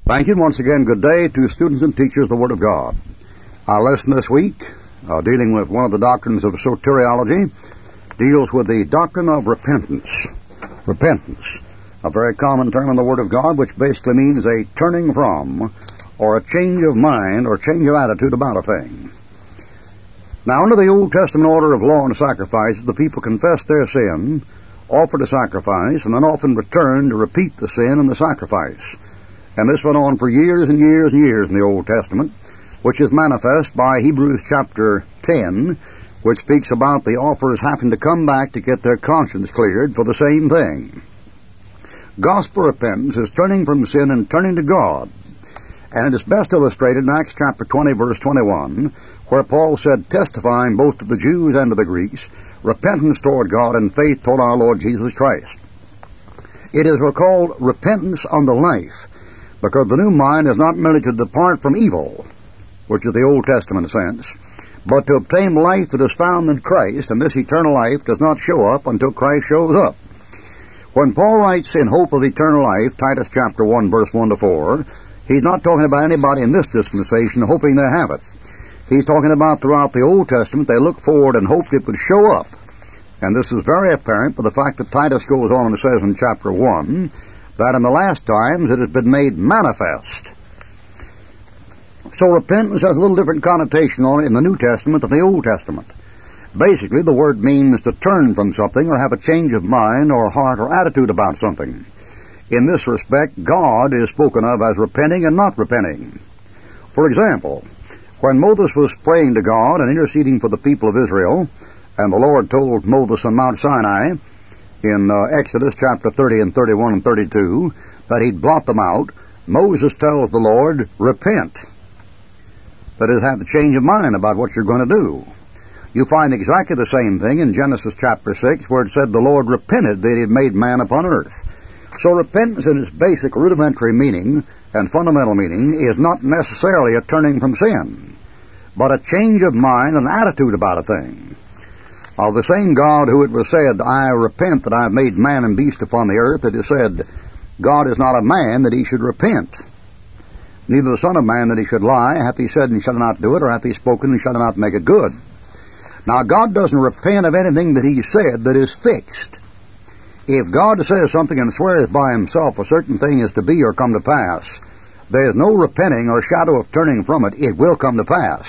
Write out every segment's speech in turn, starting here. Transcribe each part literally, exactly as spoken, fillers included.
Thank you, and once again, good day to students and teachers of the Word of God. Our lesson this week, uh, dealing with one of the doctrines of soteriology, deals with the doctrine of repentance. Repentance, a very common term in the Word of God, which basically means a turning from, or a change of mind, or change of attitude about a thing. Now, under the Old Testament order of law and sacrifice, the people confessed their sin, offered a sacrifice, and then often returned to repeat the sin and the sacrifice. And this went on for years and years and years in the Old Testament, which is manifest by Hebrews chapter ten, which speaks about the offers having to come back to get their conscience cleared for the same thing. Gospel repentance is turning from sin and turning to God. And it is best illustrated in Acts chapter twenty, verse twenty-one, where Paul said, testifying both to the Jews and to the Greeks, repentance toward God and faith toward our Lord Jesus Christ. It is called repentance on the life, because the new mind is not merely to depart from evil, which is the Old Testament sense, but to obtain life that is found in Christ, and this eternal life does not show up until Christ shows up. When Paul writes in hope of eternal life, Titus chapter one, verse one to four, he's not talking about anybody in this dispensation hoping they have it. He's talking about throughout the Old Testament they looked forward and hoped it would show up. And this is very apparent by the fact that Titus goes on and says in chapter one, that in the last times it has been made manifest. So repentance has a little different connotation on it in the New Testament than the Old Testament. Basically, the word means to turn from something or have a change of mind or heart or attitude about something. In this respect, God is spoken of as repenting and not repenting. For example, when Moses was praying to God and interceding for the people of Israel, and the Lord told Moses on Mount Sinai, in uh, Exodus chapter thirty and thirty-one and thirty-two, that he'd blot them out, Moses tells the Lord, repent. That is, have the change of mind about what you're going to do. You find exactly the same thing in Genesis chapter six, where it said the Lord repented that he had made man upon earth. So repentance in its basic rudimentary meaning and fundamental meaning is not necessarily a turning from sin, but a change of mind and attitude about a thing. Of the same God who it was said, I repent that I have made man and beast upon the earth, it is said, God is not a man that he should repent, neither the Son of Man that he should lie. Hath he said and shall not do it, or hath he spoken and shall not make it good? Now God doesn't repent of anything that he said that is fixed. If God says something and swears by himself a certain thing is to be or come to pass, there is no repenting or shadow of turning from it. It will come to pass.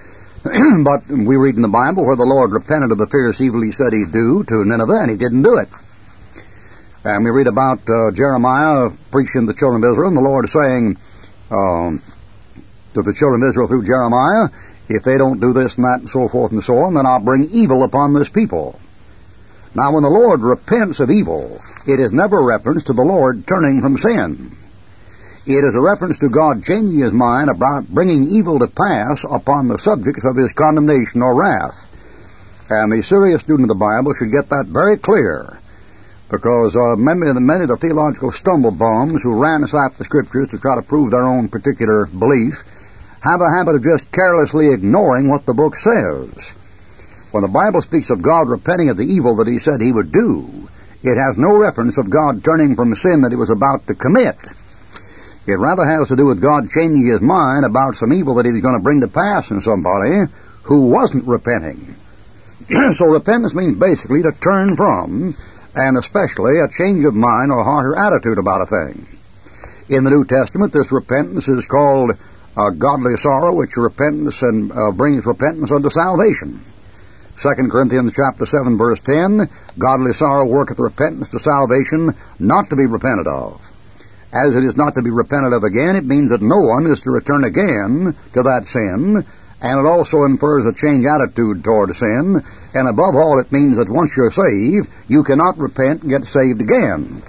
But we read in the Bible where the Lord repented of the fierce evil he said he'd do to Nineveh, and he didn't do it. And we read about uh, Jeremiah preaching to the children of Israel, and the Lord saying um, to the children of Israel through Jeremiah, if they don't do this and that and so forth and so on, then I'll bring evil upon this people. Now, when the Lord repents of evil, it is never reference to the Lord turning from sin. It is a reference to God changing his mind about bringing evil to pass upon the subjects of his condemnation or wrath. And the serious student of the Bible should get that very clear, because uh, many, many of the theological stumble bombs who ransack the Scriptures to try to prove their own particular belief have a habit of just carelessly ignoring what the book says. When the Bible speaks of God repenting of the evil that he said he would do, it has no reference of God turning from sin that he was about to commit. It rather has to do with God changing his mind about some evil that he was going to bring to pass in somebody who wasn't repenting. So repentance means basically to turn from, and especially a change of mind or heart or attitude about a thing. In the New Testament, this repentance is called uh, godly sorrow, which repentance and uh, brings repentance unto salvation. Second Corinthians chapter seven, verse ten, godly sorrow worketh repentance to salvation, not to be repented of. As it is not to be repented of again, it means that no one is to return again to that sin, and it also infers a changed attitude toward sin, and above all it means that once you're saved, you cannot repent and get saved again.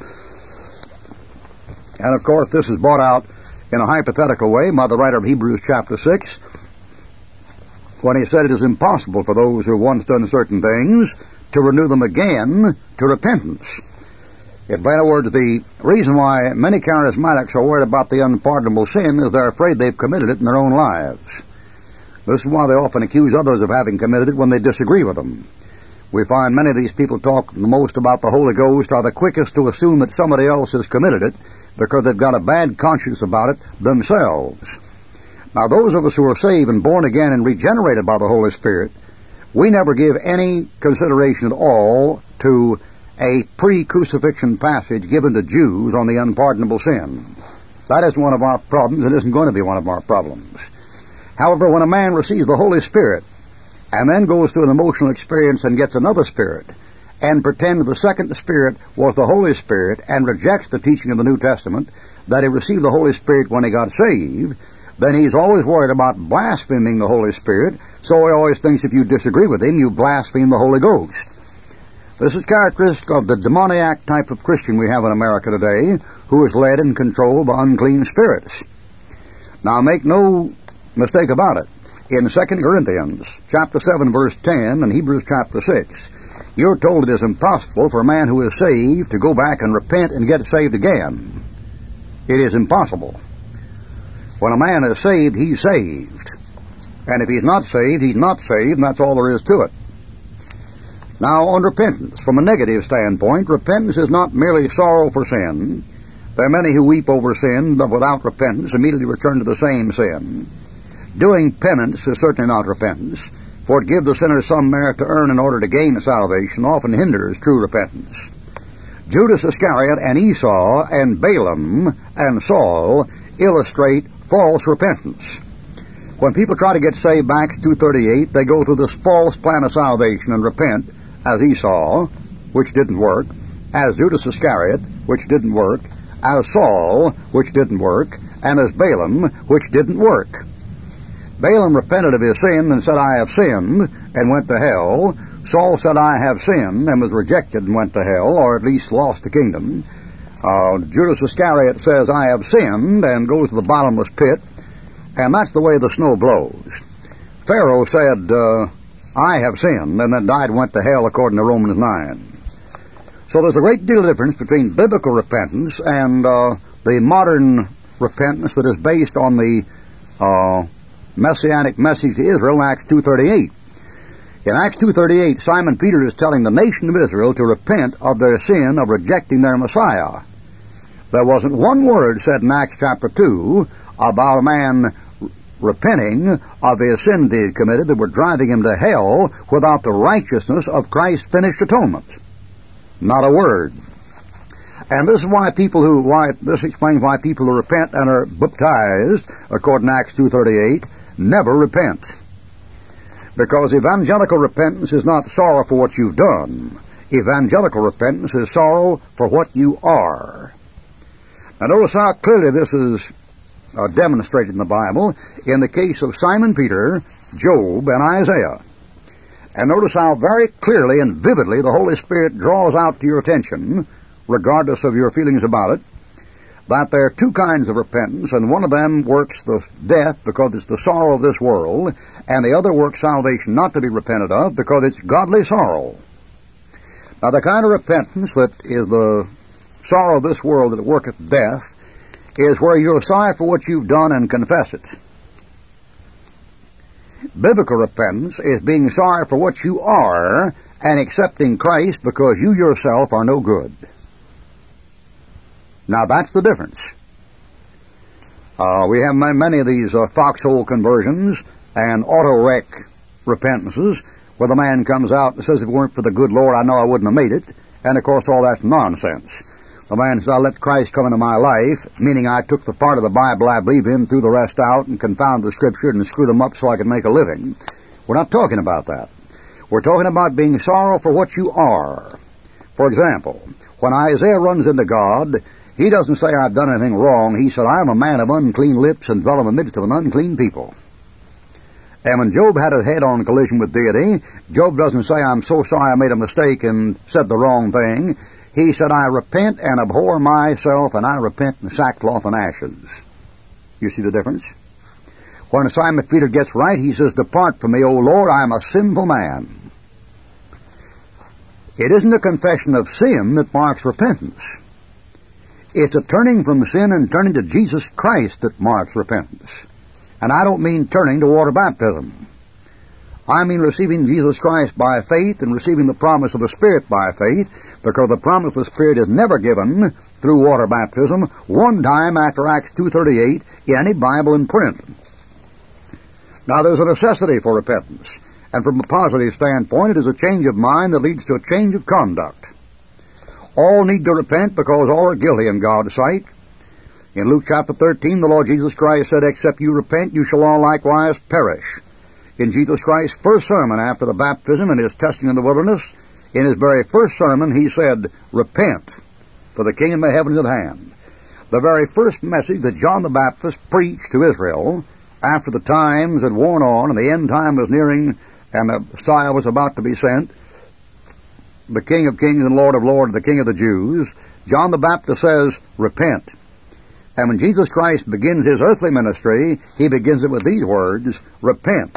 And of course this is brought out in a hypothetical way by the writer of Hebrews chapter six, when he said it is impossible for those who have once done certain things to renew them again to repentance. In other words, the reason why many charismatics are worried about the unpardonable sin is they're afraid they've committed it in their own lives. This is why they often accuse others of having committed it when they disagree with them. We find many of these people talk the most about the Holy Ghost are the quickest to assume that somebody else has committed it, because they've got a bad conscience about it themselves. Now, those of us who are saved and born again and regenerated by the Holy Spirit, we never give any consideration at all to a pre-crucifixion passage given to Jews on the unpardonable sin. That isn't one of our problems. It isn't going to be one of our problems. However, when a man receives the Holy Spirit and then goes through an emotional experience and gets another spirit and pretends the second spirit was the Holy Spirit and rejects the teaching of the New Testament that he received the Holy Spirit when he got saved, then he's always worried about blaspheming the Holy Spirit, so he always thinks if you disagree with him, you blaspheme the Holy Ghost. This is characteristic of the demoniac type of Christian we have in America today, who is led and controlled by unclean spirits. Now, make no mistake about it. In Second Corinthians chapter seven, verse ten, and Hebrews chapter six, you're told it is impossible for a man who is saved to go back and repent and get saved again. It is impossible. When a man is saved, he's saved. And if he's not saved, he's not saved, and that's all there is to it. Now, on repentance, from a negative standpoint, repentance is not merely sorrow for sin. There are many who weep over sin, but without repentance immediately return to the same sin. Doing penance is certainly not repentance, for it gives the sinner some merit to earn in order to gain salvation, often hinders true repentance. Judas Iscariot and Esau and Balaam and Saul illustrate false repentance. When people try to get saved back to two thirty-eight, they go through this false plan of salvation and repent, as Esau, which didn't work, as Judas Iscariot, which didn't work, as Saul, which didn't work, and as Balaam, which didn't work. Balaam repented of his sin and said, I have sinned, and went to hell. Saul said, I have sinned, and was rejected and went to hell, or at least lost the kingdom. Uh, Judas Iscariot says, I have sinned, and goes to the bottomless pit, and that's the way the snow blows. Pharaoh said, uh, I have sinned, and then died and went to hell according to Romans nine. So there's a great deal of difference between biblical repentance and uh, the modern repentance that is based on the uh, messianic message to Israel in Acts two thirty-eight. In Acts two thirty-eight, Simon Peter is telling the nation of Israel to repent of their sin of rejecting their Messiah. There wasn't one word said in Acts chapter two about a man repenting of his sins he had committed that were driving him to hell without the righteousness of Christ's finished atonement. Not a word. And this is why people who, why, this explains why people who repent and are baptized, according to Acts two thirty-eight, never repent. Because evangelical repentance is not sorrow for what you've done. Evangelical repentance is sorrow for what you are. Now notice how clearly this is uh, demonstrated in the Bible in the case of Simon Peter, Job, and Isaiah. And notice how very clearly and vividly the Holy Spirit draws out to your attention, regardless of your feelings about it, that there are two kinds of repentance, and one of them works the death because it's the sorrow of this world, and the other works salvation not to be repented of because it's godly sorrow. Now the kind of repentance that is the sorrow of this world that worketh death is where you're sorry for what you've done and confess it. Biblical repentance is being sorry for what you are and accepting Christ because you yourself are no good. Now that's the difference. Uh, we have many of these uh, foxhole conversions and auto-wreck repentances where the man comes out and says, if it weren't for the good Lord, I know I wouldn't have made it. And of course all that's nonsense. The man says, I let Christ come into my life, meaning I took the part of the Bible I believe in, threw the rest out, and confounded the Scripture and screwed them up so I could make a living. We're not talking about that. We're talking about being sorrow for what you are. For example, when Isaiah runs into God, he doesn't say, I've done anything wrong. He said, I am a man of unclean lips and dwell in the midst of an unclean people. And when Job had a head-on collision with deity, Job doesn't say, I'm so sorry I made a mistake and said the wrong thing. He said, I repent and abhor myself, and I repent in sackcloth and ashes. You see the difference? When Simon Peter gets right, he says, depart from me, O Lord, I am a sinful man. It isn't a confession of sin that marks repentance. It's a turning from sin and turning to Jesus Christ that marks repentance. And I don't mean turning to water baptism. I mean receiving Jesus Christ by faith and receiving the promise of the Spirit by faith, because the promise of the Spirit is never given through water baptism one time after Acts two thirty-eight in any Bible in print. Now, there's a necessity for repentance, and from a positive standpoint, it is a change of mind that leads to a change of conduct. All need to repent because all are guilty in God's sight. In Luke chapter thirteen, the Lord Jesus Christ said, "Except you repent, you shall all likewise perish." In Jesus Christ's first sermon after the baptism and his testing in the wilderness, in his very first sermon, he said, "Repent, for the kingdom of heaven is at hand." The very first message that John the Baptist preached to Israel, after the times had worn on and the end time was nearing and the Messiah was about to be sent, the King of kings and Lord of lords, the King of the Jews, John the Baptist says, "Repent." And when Jesus Christ begins his earthly ministry, he begins it with these words, "Repent."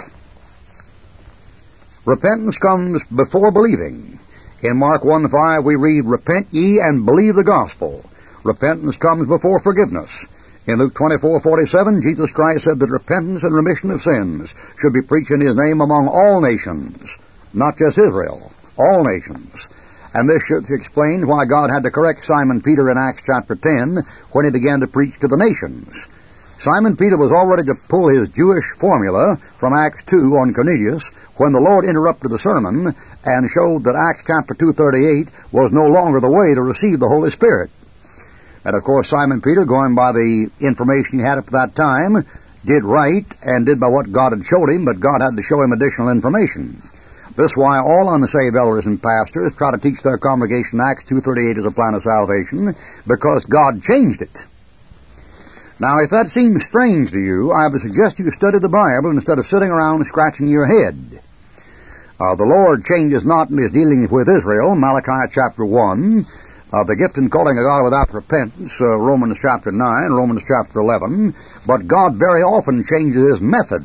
Repentance comes before believing. In Mark one five we read, "Repent ye and believe the gospel." Repentance comes before forgiveness. In Luke twenty-four forty-seven, Jesus Christ said that repentance and remission of sins should be preached in his name among all nations, not just Israel, all nations. And this should explain why God had to correct Simon Peter in Acts chapter ten when he began to preach to the nations. Simon Peter was all ready to pull his Jewish formula from Acts two on Cornelius when the Lord interrupted the sermon and showed that Acts chapter two thirty-eight was no longer the way to receive the Holy Spirit. And of course Simon Peter, going by the information he had up to that time, did right and did by what God had showed him, but God had to show him additional information. This is why all unsaved elders and pastors try to teach their congregation Acts two thirty-eight as a plan of salvation, because God changed it. Now, if that seems strange to you, I would suggest you study the Bible instead of sitting around scratching your head. Uh, the Lord changes not in his dealings with Israel, Malachi chapter one, uh, the gift and calling of God without repentance, uh, Romans chapter nine, Romans chapter eleven, but God very often changes his method.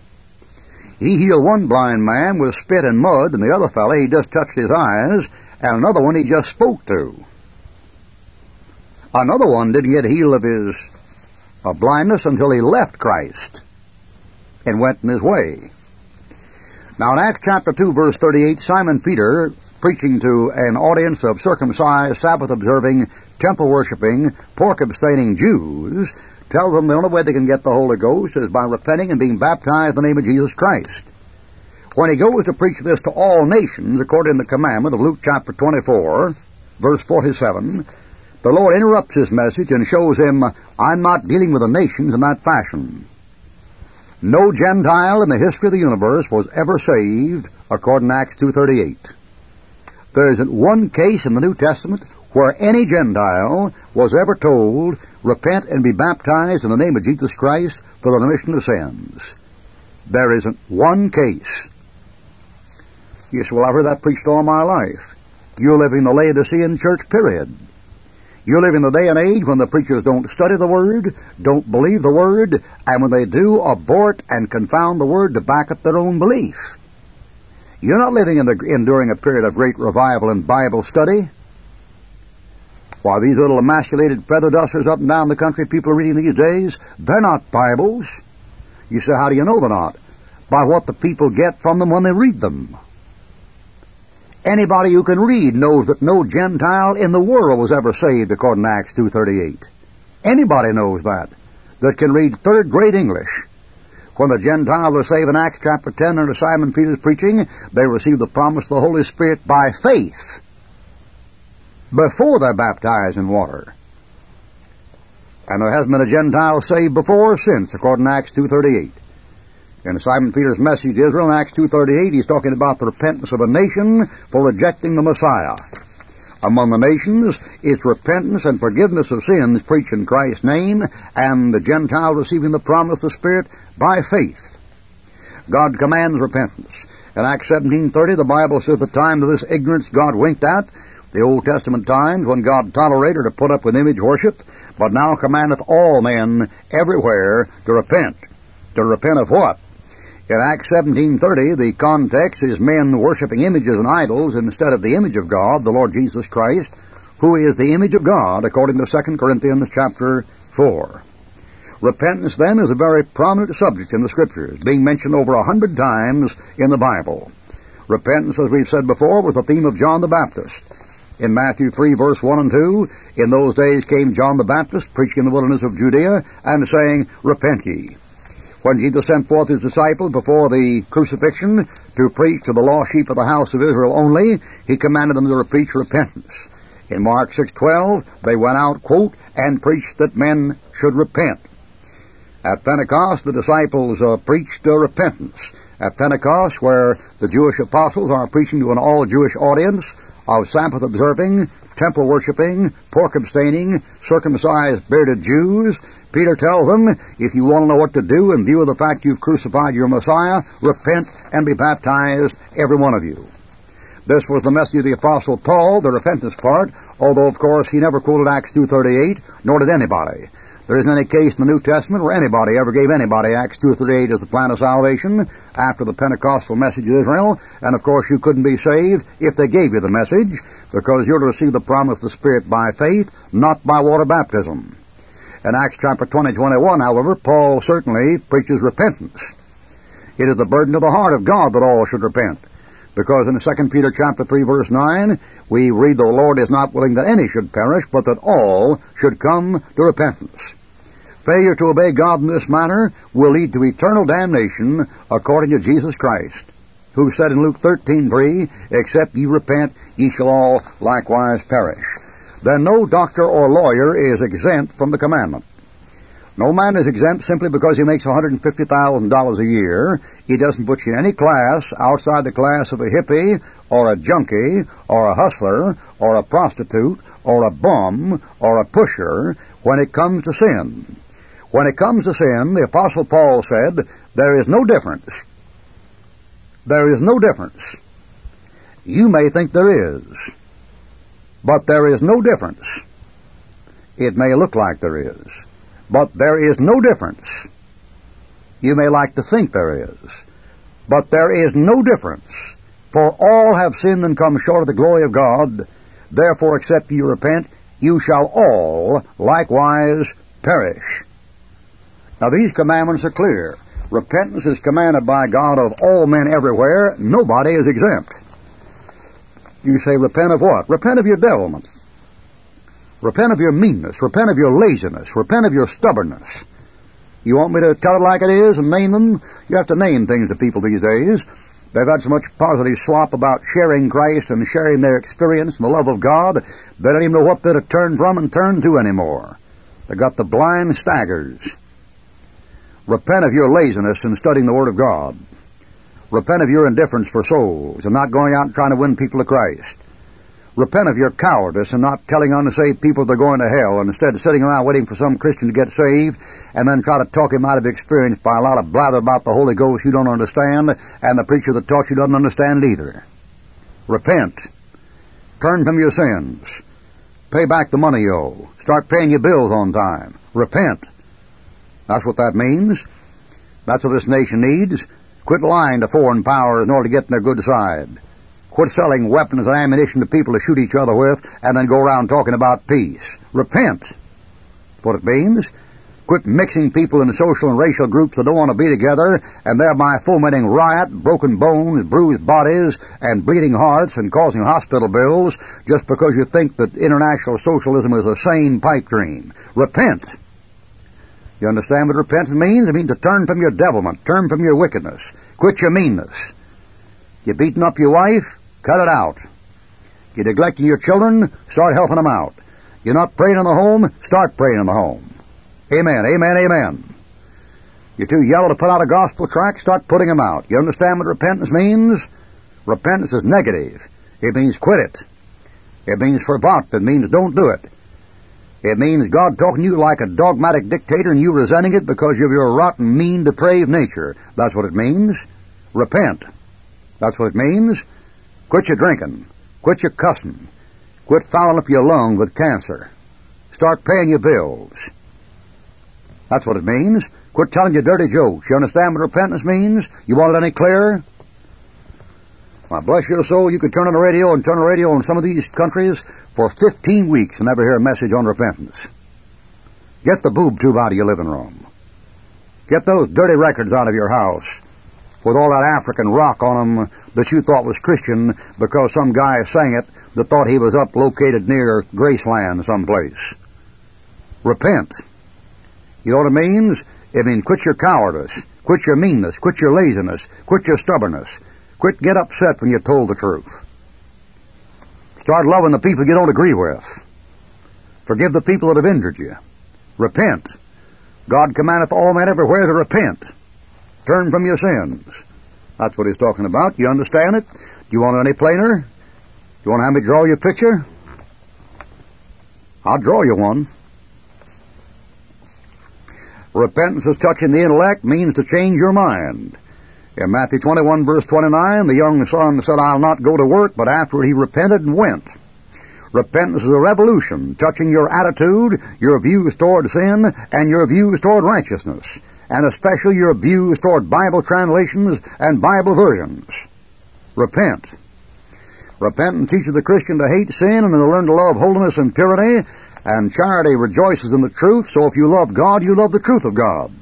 He healed one blind man with spit and mud, and the other fellow he just touched his eyes, and another one he just spoke to. Another one didn't get healed of his of blindness until he left Christ and went in his way. Now in Acts chapter two verse thirty-eight, Simon Peter, preaching to an audience of circumcised, Sabbath-observing, temple-worshipping, pork-abstaining Jews, tells them the only way they can get the Holy Ghost is by repenting and being baptized in the name of Jesus Christ. When he goes to preach this to all nations, according to the commandment of Luke chapter twenty-four, verse forty-seven, the Lord interrupts his message and shows him, "I'm not dealing with the nations in that fashion." No Gentile in the history of the universe was ever saved, according to Acts two thirty-eight. There isn't one case in the New Testament where any Gentile was ever told, "Repent and be baptized in the name of Jesus Christ for the remission of sins." There isn't one case. You say, "Well, I've heard that preached all my life." You're living the Laodicean church, period. You live in the day and age when the preachers don't study the Word, don't believe the Word, and when they do, abort and confound the Word to back up their own belief. You're not living in the, in during a period of great revival and Bible study. Why, these little emasculated feather dusters up and down the country people are reading these days, they're not Bibles. You say, how do you know they're not? By what the people get from them when they read them. Anybody who can read knows that no Gentile in the world was ever saved, according to Acts two thirty-eight. Anybody knows that, that can read third-grade English. When the Gentiles were saved in Acts chapter ten under Simon Peter's preaching, they received the promise of the Holy Spirit by faith before they're baptized in water. And there hasn't been a Gentile saved before or since, according to Acts two thirty-eight. In Simon Peter's message to Israel in Acts two thirty-eight, he's talking about the repentance of a nation for rejecting the Messiah. Among the nations, it's repentance and forgiveness of sins preached in Christ's name, and the Gentile receiving the promise of the Spirit by faith. God commands repentance. In Acts seventeen thirty, the Bible says the time of this ignorance God winked at, the Old Testament times when God tolerated or put up with image worship, but now commandeth all men everywhere to repent. To repent of what? In Acts seventeen thirty, the context is men worshiping images and idols instead of the image of God, the Lord Jesus Christ, who is the image of God, according to Second Corinthians chapter four. Repentance, then, is a very prominent subject in the Scriptures, being mentioned over a hundred times in the Bible. Repentance, as we've said before, was the theme of John the Baptist. In Matthew three, verse one and two, in those days came John the Baptist, preaching in the wilderness of Judea, and saying, Repent ye. When Jesus sent forth his disciples before the crucifixion to preach to the lost sheep of the house of Israel only, he commanded them to preach repentance. In Mark six twelve, they went out, quote, and preached that men should repent. At Pentecost, the disciples uh, preached uh, repentance. At Pentecost, where the Jewish apostles are preaching to an all-Jewish audience of Sabbath observing, temple worshiping, pork abstaining, circumcised bearded Jews, Peter tells them, if you want to know what to do in view of the fact you've crucified your Messiah, repent and be baptized, every one of you. This was the message of the Apostle Paul, the repentance part, although, of course, he never quoted Acts two thirty-eight, nor did anybody. There isn't any case in the New Testament where anybody ever gave anybody Acts two thirty-eight as the plan of salvation after the Pentecostal message of Israel, and of course you couldn't be saved if they gave you the message, because you're to receive the promise of the Spirit by faith, not by water baptism. In Acts chapter twenty, twenty-one, however, Paul certainly preaches repentance. It is the burden of the heart of God that all should repent, because in Second Peter chapter three, verse nine, we read, the Lord is not willing that any should perish, but that all should come to repentance. Failure to obey God in this manner will lead to eternal damnation, according to Jesus Christ, who said in Luke thirteen three, except ye repent, ye shall all likewise perish. Then no doctor or lawyer is exempt from the commandment. No man is exempt simply because he makes one hundred fifty thousand dollars a year. He doesn't put you in any class outside the class of a hippie, or a junkie, or a hustler, or a prostitute, or a bum, or a pusher when it comes to sin. When it comes to sin, the Apostle Paul said, there is no difference. There is no difference. You may think there is, but there is no difference. It may look like there is, but there is no difference. You may like to think there is, but there is no difference. For all have sinned and come short of the glory of God. Therefore, except ye repent, you shall all likewise perish. Now, these commandments are clear. Repentance is commanded by God of all men everywhere. Nobody is exempt. You say, repent of what? Repent of your devilment. Repent of your meanness. Repent of your laziness. Repent of your stubbornness. You want me to tell it like it is and name them? You have to name things to people these days. They've had so much positive slop about sharing Christ and sharing their experience and the love of God, they don't even know what they're to turn from and turn to anymore. They've got the blind staggers. Repent of your laziness in studying the Word of God. Repent of your indifference for souls and not going out and trying to win people to Christ. Repent of your cowardice and not telling unsaved people they're going to hell, and instead of sitting around waiting for some Christian to get saved and then try to talk him out of experience by a lot of blather about the Holy Ghost you don't understand and the preacher that taught you doesn't understand either. Repent. Turn from your sins. Pay back the money you owe. Start paying your bills on time. Repent. That's what that means. That's what this nation needs. Quit lying to foreign powers in order to get on their good side. Quit selling weapons and ammunition to people to shoot each other with and then go around talking about peace. Repent. That's what it means. Quit mixing people in social and racial groups that don't want to be together and thereby fomenting riot, broken bones, bruised bodies, and bleeding hearts and causing hospital bills just because you think that international socialism is a sane pipe dream. Repent. You understand what repentance means? It means to turn from your devilment, turn from your wickedness, quit your meanness. You're beating up your wife? Cut it out. You're neglecting your children? Start helping them out. You're not praying in the home? Start praying in the home. Amen, amen, amen. You're too yellow to put out a gospel tract? Start putting them out. You understand what repentance means? Repentance is negative. It means quit it. It means verboten. It means don't do it. It means God talking to you like a dogmatic dictator and you resenting it because of your rotten, mean, depraved nature. That's what it means. Repent. That's what it means. Quit your drinking. Quit your cussing. Quit fouling up your lungs with cancer. Start paying your bills. That's what it means. Quit telling your dirty jokes. You understand what repentance means? You want it any clearer? Well, bless your soul, you could turn on the radio and turn the radio in some of these countries for fifteen weeks and never hear a message on repentance. Get the boob tube out of your living room. Get those dirty records out of your house. with all that African rock on them that you thought was Christian because some guy sang it that thought he was up located near Graceland someplace. Repent. You know what it means? It means quit your cowardice, quit your meanness, quit your laziness, quit your stubbornness, quit get upset when you're told the truth. Start loving the people you don't agree with. Forgive the people that have injured you. Repent. God commandeth all men everywhere to repent. Turn from your sins. That's what he's talking about. You understand it? Do you want it any plainer? Do you want to have me draw you a picture? I'll draw you one. Repentance is touching the intellect, means to change your mind. In Matthew twenty-one, verse twenty-nine, the young son said, I'll not go to work, but afterward he repented and went. Repentance is a revolution, touching your attitude, your views toward sin, and your views toward righteousness, and especially your views toward Bible translations and Bible versions. Repent. Repentance teaches the Christian to hate sin and to learn to love holiness and purity, and charity rejoices in the truth, so if you love God, you love the truth of God.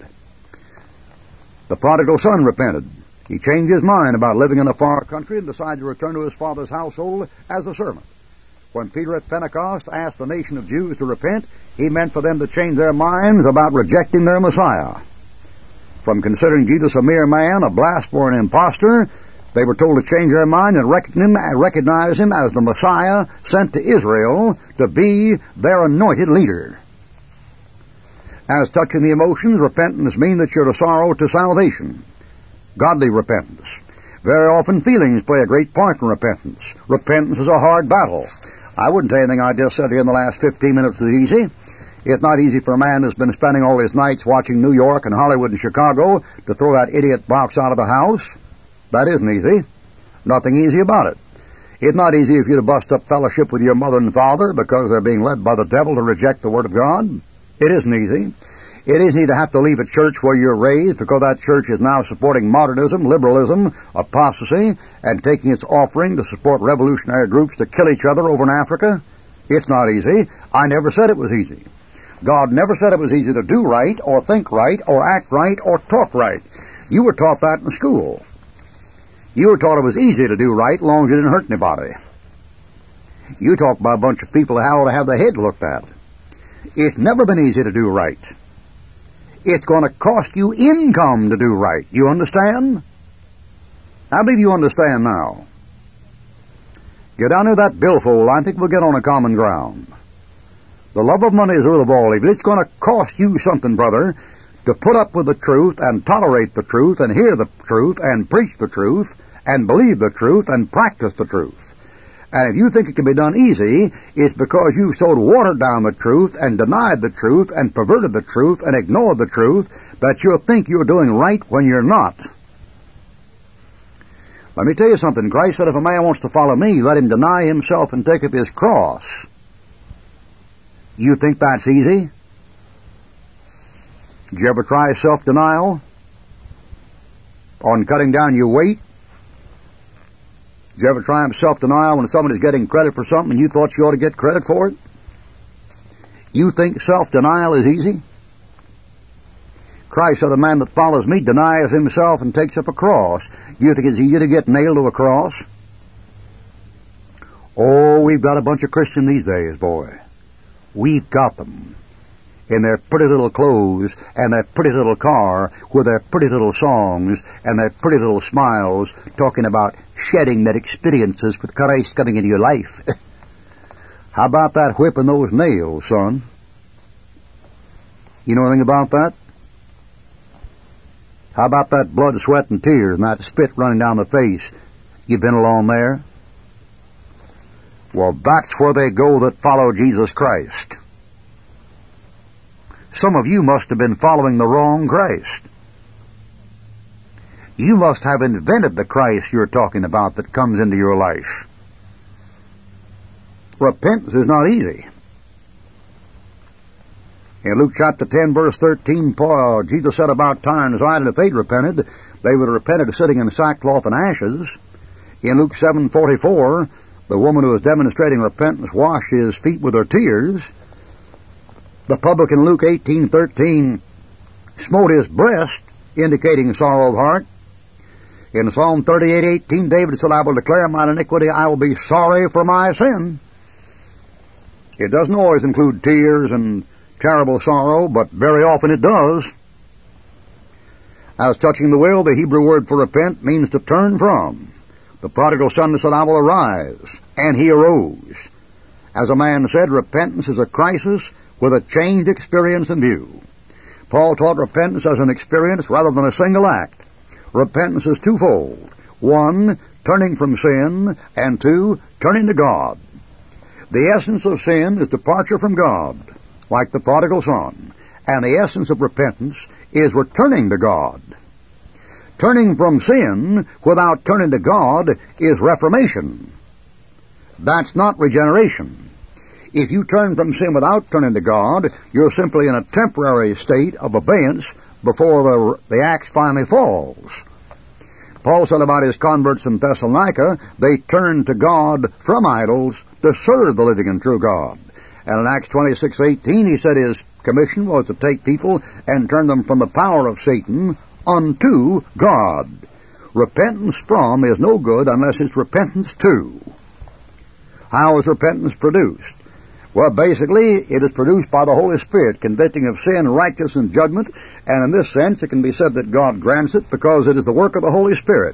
The prodigal son repented. He changed his mind about living in a far country and decided to return to his father's household as a servant. When Peter at Pentecost asked the nation of Jews to repent, he meant for them to change their minds about rejecting their Messiah. From considering Jesus a mere man, a blasphemer, an impostor, they were told to change their mind and recognize him as the Messiah sent to Israel to be their anointed leader. As touching the emotions, repentance means that you're to sorrow to salvation. Godly repentance. Very often feelings play a great part in repentance. Repentance is a hard battle. I wouldn't say anything I just said here in the last fifteen minutes is easy. It's not easy for a man who's been spending all his nights watching New York and Hollywood and Chicago to throw that idiot box out of the house. That isn't easy. Nothing easy about it. It's not easy if you to bust up fellowship with your mother and father because they're being led by the devil to reject the Word of God. It isn't easy. It isn't easy to have to leave a church where you're raised because that church is now supporting modernism, liberalism, apostasy, and taking its offering to support revolutionary groups to kill each other over in Africa. It's not easy. I never said it was easy. God never said it was easy to do right, or think right, or act right, or talk right. You were taught that in school. You were taught it was easy to do right as long as you didn't hurt anybody. You talk by a bunch of people how to have their head looked at. It's never been easy to do right. It's going to cost you income to do right. You understand? I believe you understand now. Get down to that billfold. I think we'll get on a common ground. The love of money is the root of all evil. It's going to cost you something, brother, to put up with the truth and tolerate the truth and hear the truth and preach the truth and believe the truth and practice the truth. And if you think it can be done easy, it's because you've so watered down the truth and denied the truth and perverted the truth and ignored the truth that you'll think you're doing right when you're not. Let me tell you something. Christ said if a man wants to follow me, let him deny himself and take up his cross. You think that's easy? Did you ever try self-denial on cutting down your weight? Did you ever try self-denial when somebody's getting credit for something and you thought you ought to get credit for it? You think self-denial is easy? Christ said, a man that follows me denies himself and takes up a cross. You think it's easy to get nailed to a cross? Oh, we've got a bunch of Christians these days, boy. We've got them. In their pretty little clothes, and their pretty little car, with their pretty little songs, and their pretty little smiles, talking about shedding their experiences with Christ coming into your life. How about that whip and those nails, son? You know anything about that? How about that blood, sweat, and tears, and that spit running down the face? You've been along there? Well, that's where they go that follow Jesus Christ. Some of you must have been following the wrong Christ. You must have invented the Christ you're talking about that comes into your life. Repentance is not easy. In Luke chapter ten, verse thirteen, Paul, Jesus said about time and if they'd repented, they would have repented of sitting in sackcloth and ashes. In Luke seven forty-four, the woman who was demonstrating repentance washed his feet with her tears. The publican, Luke eighteen thirteen, smote his breast, indicating sorrow of heart. In Psalm thirty-eight eighteen, David said, I will declare mine iniquity, I will be sorry for my sin. It doesn't always include tears and terrible sorrow, but very often it does. As touching the will, the Hebrew word for repent means to turn from. The prodigal son said, I will arise, and he arose. As a man said, repentance is a crisis with a changed experience in view. Paul taught repentance as an experience rather than a single act. Repentance is twofold. One, turning from sin, and two, turning to God. The essence of sin is departure from God, like the prodigal son, and the essence of repentance is returning to God. Turning from sin without turning to God is reformation. That's not regeneration. If you turn from sin without turning to God, you're simply in a temporary state of abeyance before the, the axe finally falls. Paul said about his converts in Thessalonica, they turned to God from idols to serve the living and true God. And in Acts twenty-six eighteen, he said his commission was to take people and turn them from the power of Satan unto God. Repentance from is no good unless it's repentance to. How is repentance produced? Well, basically, it is produced by the Holy Spirit, convicting of sin, righteousness, and judgment, and in this sense, it can be said that God grants it because it is the work of the Holy Spirit.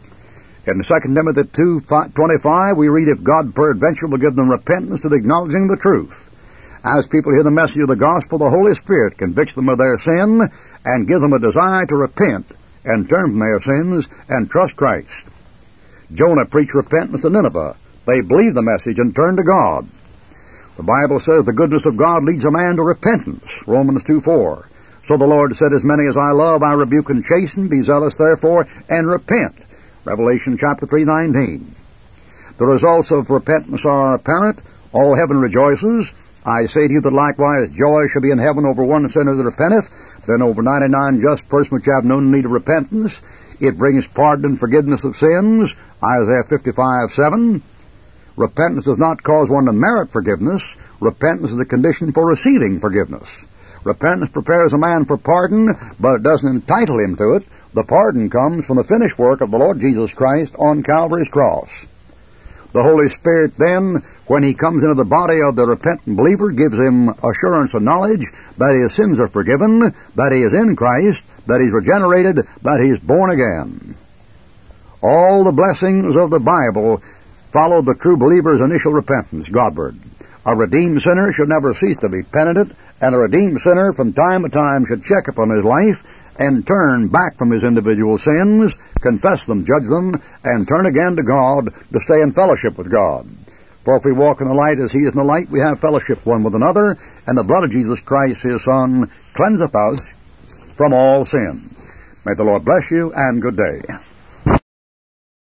In Second Timothy two twenty-five, we read, if God peradventure will give them repentance to the acknowledging the truth. As people hear the message of the gospel, the Holy Spirit convicts them of their sin and gives them a desire to repent and turn from their sins and trust Christ. Jonah preached repentance to Nineveh. They believed the message and turned to God. The Bible says the goodness of God leads a man to repentance, Romans two four. So the Lord said, as many as I love, I rebuke and chasten. Be zealous, therefore, and repent. Revelation chapter three nineteen. The results of repentance are apparent. All heaven rejoices. I say to you that likewise joy shall be in heaven over one sinner that repenteth, then over ninety-nine just persons which have no need of repentance. It brings pardon and forgiveness of sins, Isaiah fifty-five seven. Repentance does not cause one to merit forgiveness. Repentance is the condition for receiving forgiveness. Repentance prepares a man for pardon, but it doesn't entitle him to it. The pardon comes from the finished work of the Lord Jesus Christ on Calvary's cross. The Holy Spirit then, when He comes into the body of the repentant believer, gives him assurance and knowledge that his sins are forgiven, that he is in Christ, that he's regenerated, that he's born again. All the blessings of the Bible follow the true believer's initial repentance, Godward. A redeemed sinner should never cease to be penitent, and a redeemed sinner from time to time should check upon his life and turn back from his individual sins, confess them, judge them, and turn again to God to stay in fellowship with God. For if we walk in the light as He is in the light, we have fellowship one with another, and the blood of Jesus Christ, His Son, cleanseth us from all sin. May the Lord bless you, and good day.